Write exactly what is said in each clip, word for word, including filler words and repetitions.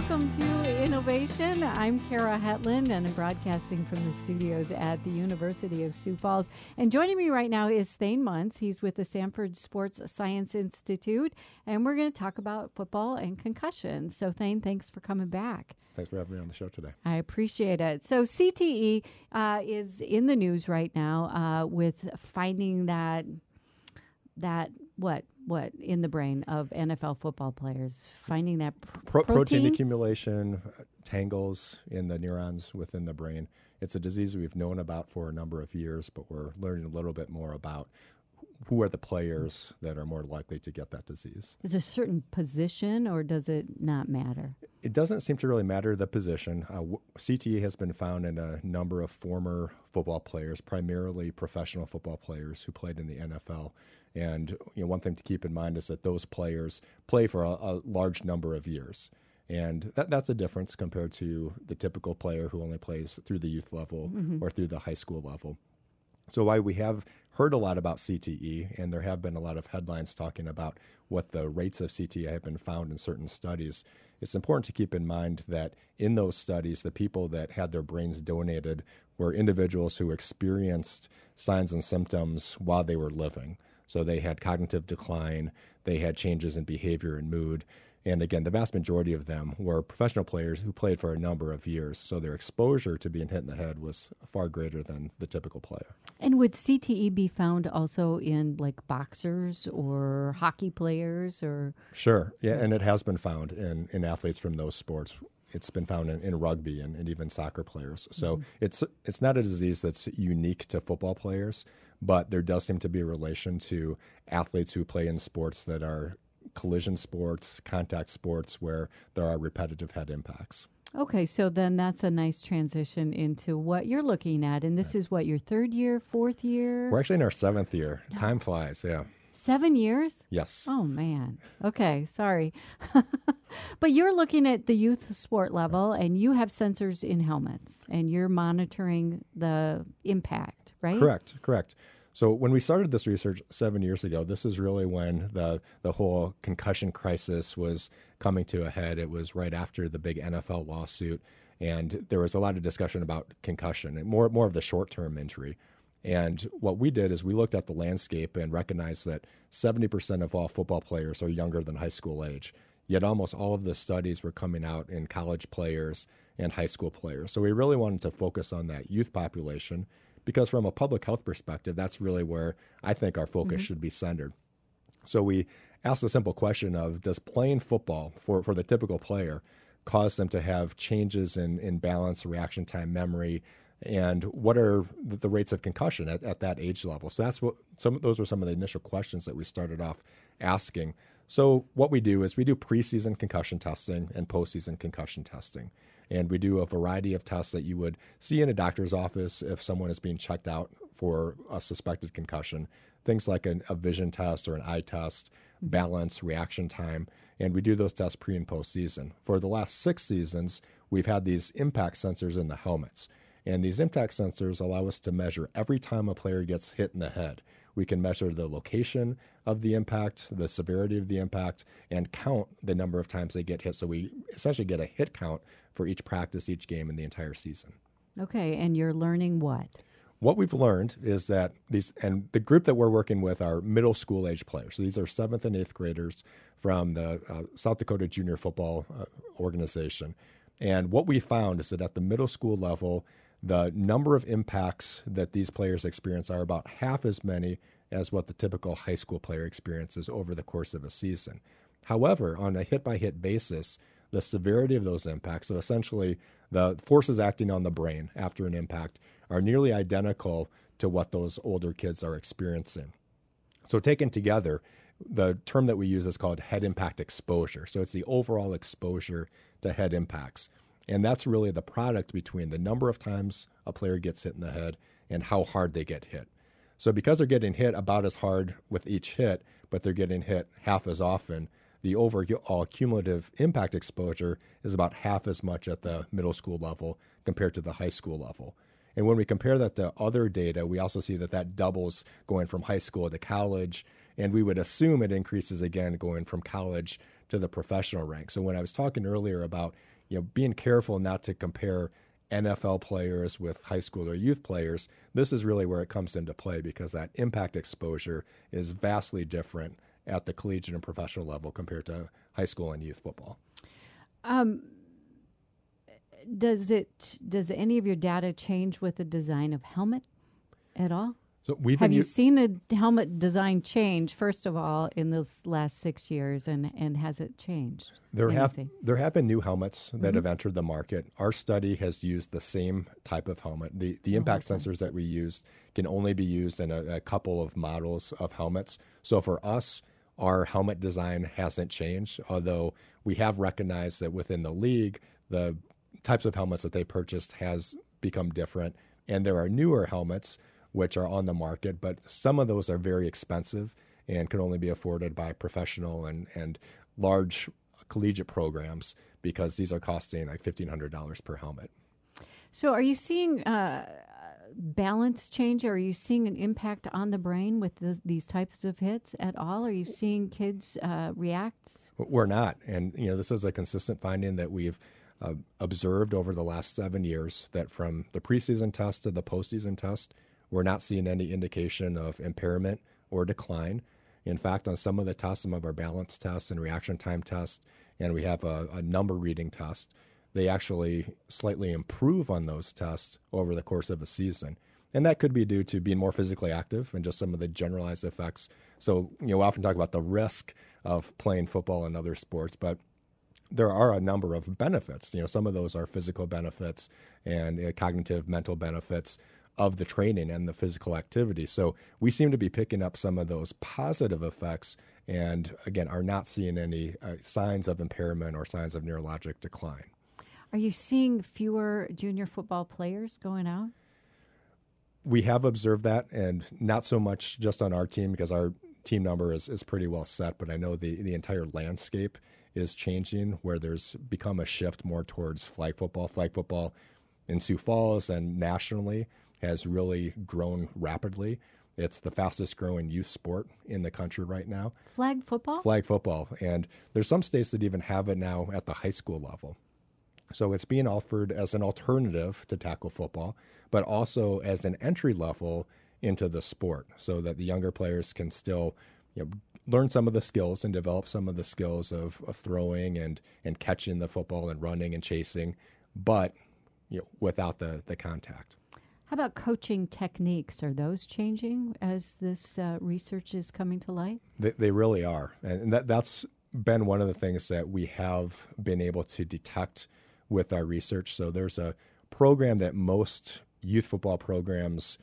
Welcome to Innovation. I'm Kara Hetland, and I'm broadcasting from the studios at the University of Sioux Falls. And joining me right now is Thane Muntz. He's with the Sanford Sports Science Institute, and we're going to talk about football and concussion. So, Thane, thanks for coming back. Thanks for having me on the show today. I appreciate it. So C T E uh, is in the news right now uh, with finding that, that what, what in the brain of N F L football players, finding that pr- Pro- protein? protein accumulation, uh, tangles in the neurons within the brain. It's a disease we've known about for a number of years, but we're learning a little bit more about who are the players that are more likely to get that disease. Is there a certain position, or does it not matter? It doesn't seem to really matter the position. Uh, w- C T E has been found in a number of former football players, primarily professional football players who played in the N F L. And you know, one thing to keep in mind is that those players play for a, a large number of years. And that, that's a difference compared to the typical player who only plays through the youth level mm-hmm. or through the high school level. So while we have heard a lot about C T E, and there have been a lot of headlines talking about what the rates of C T E have been found in certain studies, it's important to keep in mind that in those studies, the people that had their brains donated were individuals who experienced signs and symptoms while they were living. So they had cognitive decline, they had changes in behavior and mood. And again, the vast majority of them were professional players who played for a number of years. So their exposure to being hit in the head was far greater than the typical player. And would C T E be found also in like boxers or hockey players or? Sure. Yeah. And it has been found in, in athletes from those sports. It's been found in, in rugby and, and even soccer players. So mm-hmm. it's it's not a disease that's unique to football players, but there does seem to be a relation to athletes who play in sports that are collision sports, contact sports, where there are repetitive head impacts. Okay, so then that's a nice transition into what you're looking at. And this right. is what, your third year, fourth year? We're actually in our seventh year. No. Time flies, yeah. Seven years? Yes. Oh, man. Okay, sorry. But you're looking at the youth sport level, right. and you have sensors in helmets, and you're monitoring the impact, right? Correct, correct. So when we started this research seven years ago, this is really when the, the whole concussion crisis was coming to a head. It was right after the big N F L lawsuit, and there was a lot of discussion about concussion and more, more of the short-term injury. And what we did is we looked at the landscape and recognized that seventy percent of all football players are younger than high school age, yet almost all of the studies were coming out in college players and high school players. So we really wanted to focus on that youth population, because from a public health perspective, that's really where I think our focus mm-hmm. should be centered. So we asked a simple question of, does playing football for, for the typical player cause them to have changes in, in balance, reaction time, memory, and what are the rates of concussion at, at that age level? So that's what some those were some of the initial questions that we started off asking. So what we do is we do preseason concussion testing and postseason concussion testing. And we do a variety of tests that you would see in a doctor's office if someone is being checked out for a suspected concussion. Things like an, a vision test or an eye test, balance, reaction time. And we do those tests pre and post season. For the last six seasons, we've had these impact sensors in the helmets. And these impact sensors allow us to measure every time a player gets hit in the head. We can measure the location of the impact, the severity of the impact, and count the number of times they get hit. So we essentially get a hit count for each practice, each game, in the entire season. Okay, and you're learning what? What we've learned is that these, and the group that we're working with are middle school age players. So these are seventh and eighth graders from the uh, South Dakota Junior Football uh, Organization. And what we found is that at the middle school level, the number of impacts that these players experience are about half as many as what the typical high school player experiences over the course of a season. However, on a hit-by-hit basis, the severity of those impacts, so essentially the forces acting on the brain after an impact, are nearly identical to what those older kids are experiencing. So taken together, the term that we use is called head impact exposure. So it's the overall exposure to head impacts. And that's really the product between the number of times a player gets hit in the head and how hard they get hit. So because they're getting hit about as hard with each hit, but they're getting hit half as often, the overall cumulative impact exposure is about half as much at the middle school level compared to the high school level. And when we compare that to other data, we also see that that doubles going from high school to college, and we would assume it increases again going from college to the professional rank. So when I was talking earlier about you know, being careful not to compare N F L players with high school or youth players, this is really where it comes into play, because that impact exposure is vastly different at the collegiate and professional level compared to high school and youth football. Um, does it, does any of your data change with the design of helmet at all? So we've Have been you u- seen a helmet design change, first of all, in this last six years, and, and has it changed? There have anything? there have been new helmets that Mm-hmm. have entered the market. Our study has used the same type of helmet. The the impact okay. sensors that we used can only be used in a, a couple of models of helmets. So for us, our helmet design hasn't changed, although we have recognized that within the league, the types of helmets that they purchased has become different. And there are newer helmets which are on the market, but some of those are very expensive and can only be afforded by professional and, and large collegiate programs, because these are costing like fifteen hundred dollars per helmet. So are you seeing uh, balance change? Are you seeing an impact on the brain with this, these types of hits at all? Are you seeing kids uh, react? We're not. And, you know, this is a consistent finding that we've uh, observed over the last seven years, that from the preseason test to the postseason test, we're not seeing any indication of impairment or decline. In fact, on some of the tests, some of our balance tests and reaction time tests, and we have a, a number reading test, they actually slightly improve on those tests over the course of a season. And that could be due to being more physically active and just some of the generalized effects. So, you know, we often talk about the risk of playing football and other sports, but there are a number of benefits. You know, some of those are physical benefits and uh, cognitive, mental benefits of the training and the physical activity. So we seem to be picking up some of those positive effects, and again, are not seeing any uh, signs of impairment or signs of neurologic decline. Are you seeing fewer junior football players going out? We have observed that, and not so much just on our team, because our team number is, is pretty well set, but I know the, the entire landscape is changing, where there's become a shift more towards flag football. Flag football in Sioux Falls and nationally has really grown rapidly. It's the fastest growing youth sport in the country right now. Flag football? Flag football. And there's some states that even have it now at the high school level. So it's being offered as an alternative to tackle football, but also as an entry level into the sport, so that the younger players can still, you know, learn some of the skills and develop some of the skills of, of throwing and, and catching the football and running and chasing, but you know, without the, the contact. How about coaching techniques? Are those changing as this uh, research is coming to light? They, they really are. And that, that's been one of the things that we have been able to detect with our research. So there's a program that most youth football programs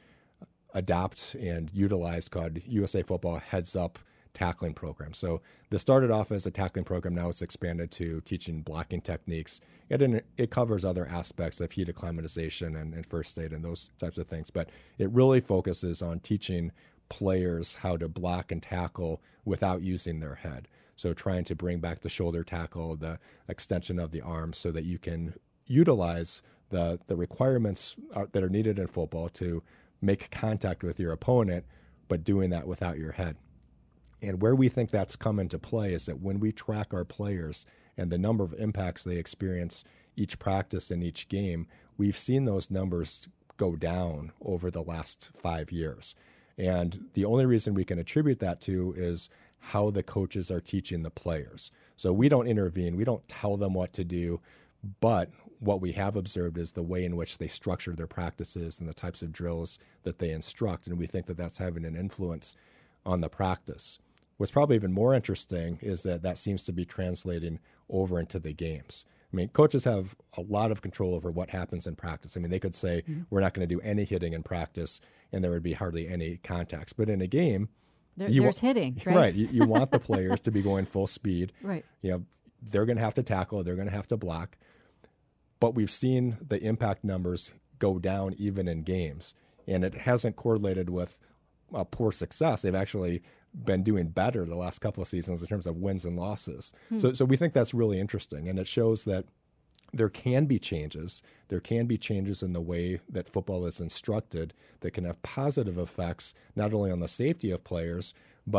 adopt and utilize called U S A Football Heads Up Tackling Program. So this started off as a tackling program. Now it's expanded to teaching blocking techniques. It, it covers other aspects of heat acclimatization and, and first aid and those types of things. But it really focuses on teaching players how to block and tackle without using their head. So trying to bring back the shoulder tackle, the extension of the arms, so that you can utilize the, the requirements are, that are needed in football to make contact with your opponent, but doing that without your head. And where we think that's come into play is that when we track our players and the number of impacts they experience each practice and each game, we've seen those numbers go down over the last five years. And the only reason we can attribute that to is how the coaches are teaching the players. So we don't intervene, we don't tell them what to do, but what we have observed is the way in which they structure their practices and the types of drills that they instruct. And we think that that's having an influence on the practice. What's probably even more interesting is that that seems to be translating over into the games. I mean, coaches have a lot of control over what happens in practice. I mean, they could say, mm-hmm. we're not going to do any hitting in practice, and there would be hardly any contacts. But in a game, there, there's wa- hitting, right? Right. You, you want the players to be going full speed. Right. You know, they're going to have to tackle, they're going to have to block. But we've seen the impact numbers go down even in games, and it hasn't correlated with uh, poor success. They've actually been doing better the last couple of seasons in terms of wins and losses. Hmm. So, so we think that's really interesting, and it shows that there can be changes. There can be changes in the way that football is instructed that can have positive effects, not only on the safety of players, but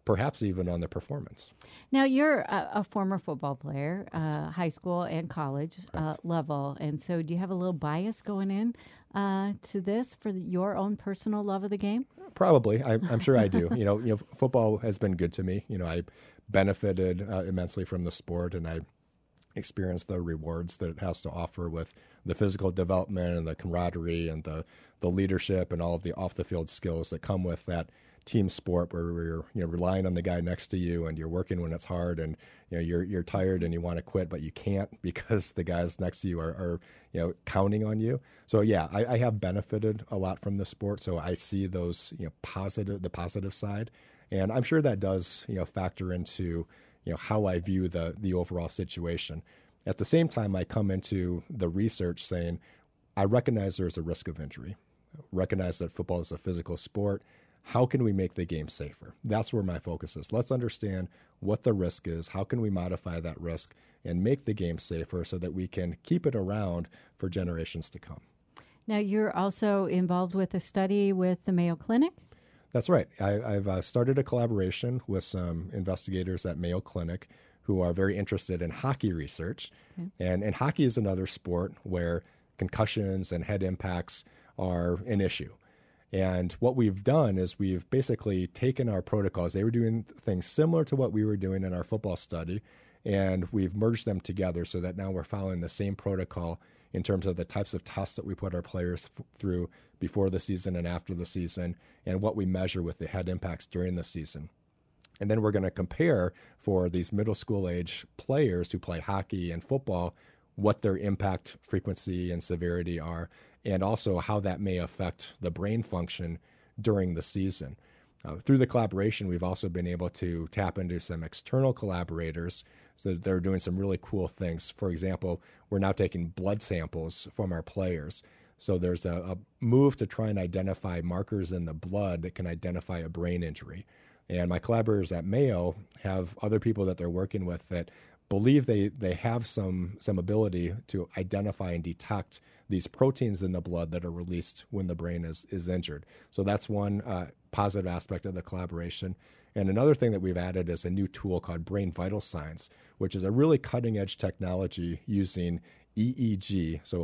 perhaps even on the performance. Now, you're a, a former football player, uh, high school and college uh, level. And so do you have a little bias going in uh, to this for the, your own personal love of the game? Probably. I, I'm sure I do. You know, you know, football has been good to me. You know, I benefited uh, immensely from the sport, and I experienced the rewards that it has to offer with the physical development and the camaraderie and the, the leadership and all of the off-the-field skills that come with that team sport, where you're, you know, relying on the guy next to you, and you're working when it's hard, and you know you're you're tired and you want to quit, but you can't because the guys next to you are, are you know counting on you. So yeah, I, I have benefited a lot from the sport, so I see those you know positive the positive side, and I'm sure that does you know factor into you know how I view the the overall situation. At the same time, I come into the research saying I recognize there's a risk of injury, recognize that football is a physical sport. How can we make the game safer? That's where my focus is. Let's understand what the risk is. How can we modify that risk and make the game safer so that we can keep it around for generations to come? Now, you're also involved with a study with the Mayo Clinic? That's right. I, I've uh, started a collaboration with some investigators at Mayo Clinic who are very interested in hockey research. Okay. And, and hockey is another sport where concussions and head impacts are an issue. And what we've done is we've basically taken our protocols. They were doing things similar to what we were doing in our football study, and we've merged them together so that now we're following the same protocol in terms of the types of tests that we put our players f- through before the season and after the season, and what we measure with the head impacts during the season. And then we're going to compare for these middle school age players who play hockey and football what their impact frequency and severity are, and also how that may affect the brain function during the season. Uh, through the collaboration, we've also been able to tap into some external collaborators so that they're doing some really cool things. For example, we're now taking blood samples from our players. So there's a, a move to try and identify markers in the blood that can identify a brain injury. And my collaborators at Mayo have other people that they're working with that believe they, they have some some ability to identify and detect these proteins in the blood that are released when the brain is, is injured. So that's one uh, positive aspect of the collaboration. And another thing that we've added is a new tool called Brain Vital Signs, which is a really cutting-edge technology using E E G, so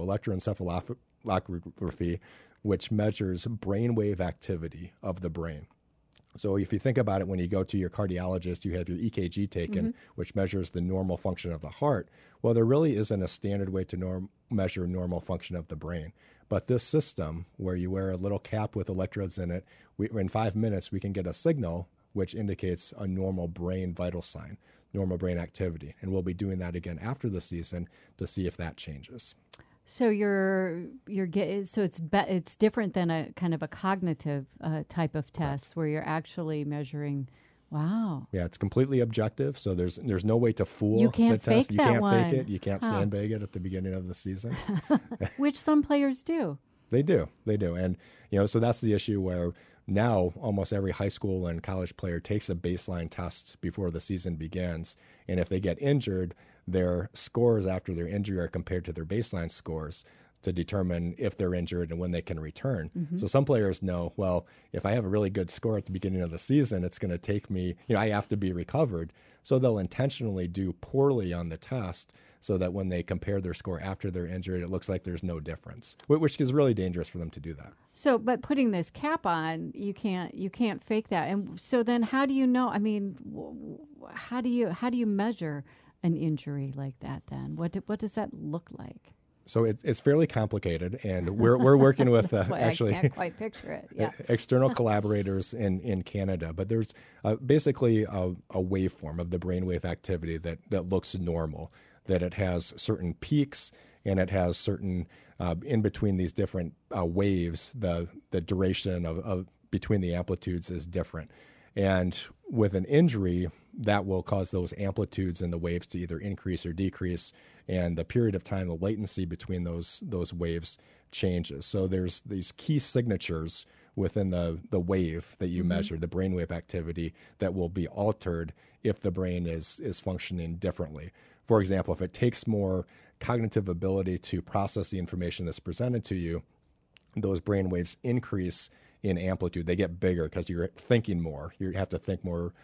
electroencephalography, which measures brainwave activity of the brain. So if you think about it, when you go to your cardiologist, you have your E K G taken, mm-hmm. which measures the normal function of the heart. Well, there really isn't a standard way to norm- measure normal function of the brain. But this system, where you wear a little cap with electrodes in it, we, in five minutes, we can get a signal which indicates a normal brain vital sign, normal brain activity. And we'll be doing that again after the season to see if that changes. So you're you're get, so it's be, it's different than a kind of a cognitive uh, type of test. Correct. Where you're actually measuring. Wow. Yeah, it's completely objective. So there's there's no way to fool you can't the test. Fake you that can't one. fake it. You can't huh. sandbag it at the beginning of the season. Which some players do. They do. They do. And you know, so that's the issue where now almost every high school and college player takes a baseline test before the season begins. And if they get injured, their scores after their injury are compared to their baseline scores to determine if they're injured and when they can return. Mm-hmm. So some players know, well, if I have a really good score at the beginning of the season, it's going to take me, you know, I have to be recovered. So they'll intentionally do poorly on the test so that when they compare their score after they're injured, it looks like there's no difference, which is really dangerous for them to do that. So, but putting this cap on, you can't you can't fake that. And so then how do you know, I mean, how do you how do you measure an injury like that then? What do, what does that look like? So it, it's fairly complicated, and we're we're working with uh, actually I can't quite picture it. Yeah. external collaborators in, in Canada. But there's uh, basically a, a waveform of the brainwave activity that, that looks normal, that it has certain peaks and it has certain uh, in between these different uh, waves, the the duration of, of between the amplitudes is different. And with an injury, that will cause those amplitudes in the waves to either increase or decrease, and the period of time, the latency between those those waves changes. So there's these key signatures within the, the wave that you mm-hmm. measure, the brainwave activity, that will be altered if the brain is is functioning differently. For example, if it takes more cognitive ability to process the information that's presented to you, those brain waves increase in amplitude. They get bigger because you're thinking more. You have to think more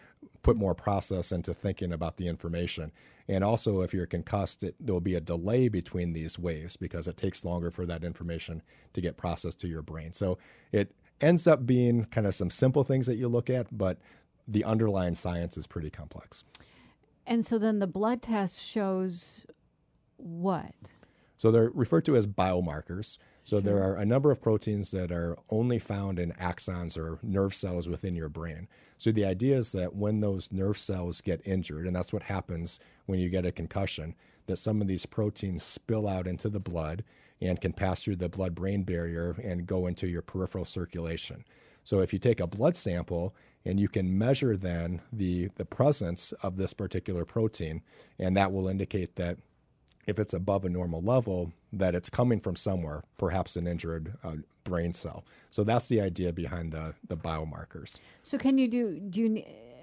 put more process into thinking about the information. And also, if you're concussed, it, there will be a delay between these waves because it takes longer for that information to get processed to your brain. So it ends up being kind of some simple things that you look at, but the underlying science is pretty complex. And so then the blood test shows what? So they're referred to as biomarkers. So Sure. there are a number of proteins that are only found in axons or nerve cells within your brain. So the idea is that when those nerve cells get injured, and that's what happens when you get a concussion, that some of these proteins spill out into the blood and can pass through the blood-brain barrier and go into your peripheral circulation. So if you take a blood sample and you can measure then the, the presence of this particular protein, and that will indicate that if it's above a normal level, that it's coming from somewhere, perhaps an injured uh, brain cell. So that's the idea behind the, the biomarkers. So can you do, do you,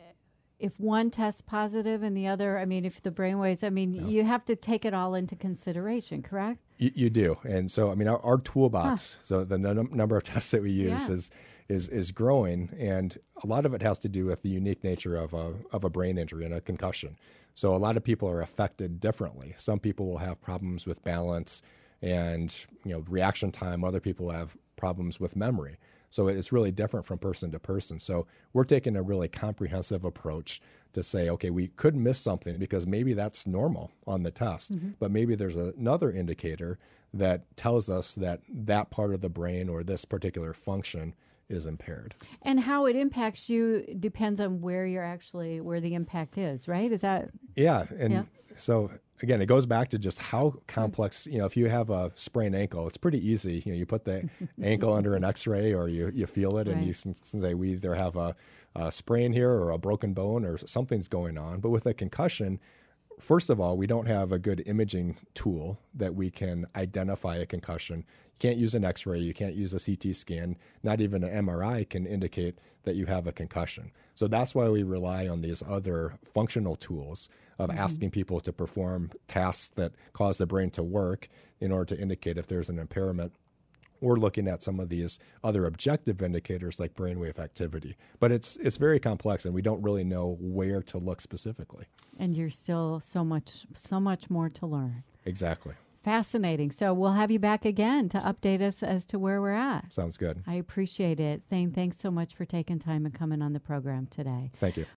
if one tests positive and the other, I mean, if the brain waves, I mean, Yeah. you have to take it all into consideration, correct? You, you do. And so, I mean, our, our toolbox, huh. so the num- number of tests that we use Yeah. is is is growing, and a lot of it has to do with the unique nature of a of a brain injury and a concussion. So a lot of people are affected differently. Some people will have problems with balance and, you know, reaction time. Other people have problems with memory. So it's really different from person to person. So we're taking a really comprehensive approach to say, okay, we could miss something because maybe that's normal on the test, mm-hmm. but maybe there's another indicator that tells us that that part of the brain or this particular function is impaired. And how it impacts you depends on where you're actually, where the impact is, right? Is that? Yeah. And yeah. so again, it goes back to just how complex, you know, if you have a sprained ankle, it's pretty easy. You know, you put the ankle under an x-ray or you, you feel it, right. and you can say we either have a, a sprain here or a broken bone or something's going on. But with a concussion, first of all, we don't have a good imaging tool that we can identify a concussion. You can't use an x-ray, you can't use a C T scan, not even an M R I can indicate that you have a concussion. So that's why we rely on these other functional tools of mm-hmm. asking people to perform tasks that cause the brain to work in order to indicate if there's an impairment. Or looking at some of these other objective indicators like brainwave activity. But it's it's very complex, and we don't really know where to look specifically. And you're still so much so much more to learn. Exactly. Fascinating. So we'll have you back again to update us as to where we're at. Sounds good. I appreciate it. Thane, thanks so much for taking time and coming on the program today. Thank you.